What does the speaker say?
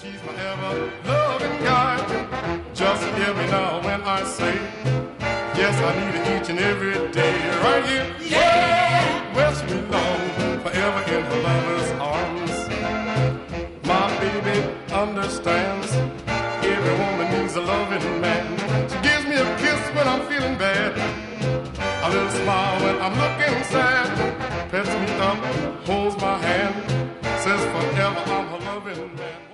She's my ever-loving guide. Just hear me now when I say, yes, I need her each and every day. Right here, yeah, where she belongs, forever in her lover's arms. My baby understands, every woman needs a loving man. She gives me a kiss when I'm feeling bad, a little smile when I'm looking sad, pets me up, holds my hand, says forever I'm her loving man.